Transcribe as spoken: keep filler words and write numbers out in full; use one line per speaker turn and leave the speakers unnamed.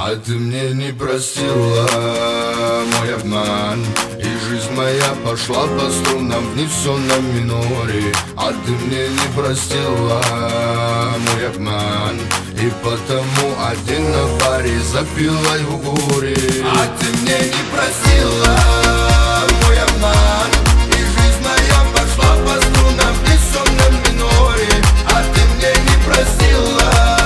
А ты мне не простила мой обман, и жизнь моя пошла по струнам в несонном миноре. А ты мне не простила мой обман, и потому один на паре запила в горе. А ты мне не простила мой обман, и жизнь моя пошла по струнам в несонном миноре. А ты мне не простила